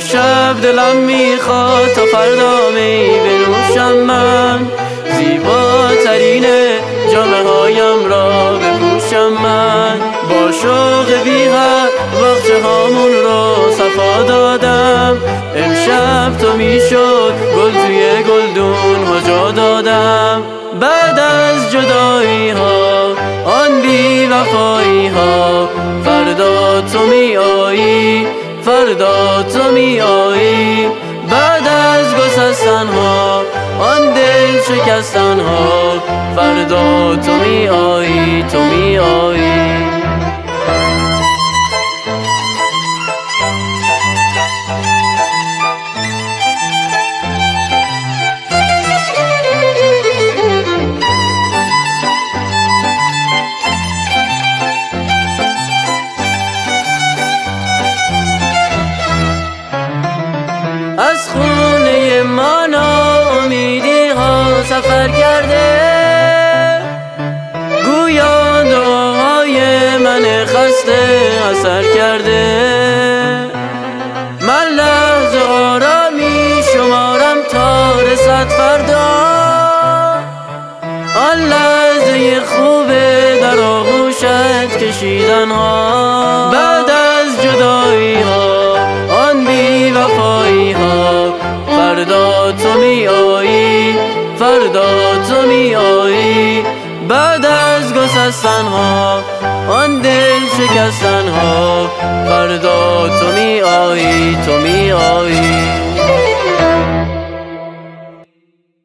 امشب دلم میخواد تا فردا می بنوشم من، زیباترین جامه هایم را بپوشم من. با شوق بی حد باغچه هامون رو صفا دادم، امشب تو میشد گل توی گلدون ها جا دادم. بعد از جدایی ها آن بی وفایی ها، فردا تو می آیی، فردا تو می آیی. بعد از گسستن ها آن دل شکستن ها، فردا تو می آیی، تو می آیی. از خونه ما ناامیدی ها سفر کرده، گویا دعاهای من خسته اثر کرده. من لحظه آرامی شمارم تا رسد فردا، آن لحظه خوبه در آغوشت کشیدن ها. بعد از جدایی ها آن بی وفایی ها، فردا تو می آیی، فردا تو می آیی. بعد از گسستن ها